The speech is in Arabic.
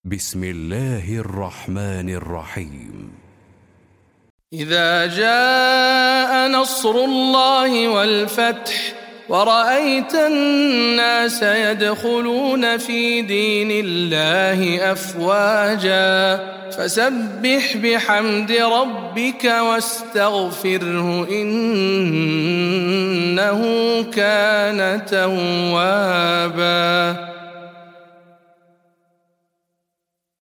بسم الله الرحمن الرحيم. إذا جاء نصر الله والفتح ورأيت الناس يدخلون في دين الله أفواجا فسبح بحمد ربك واستغفره إنه كان توابا.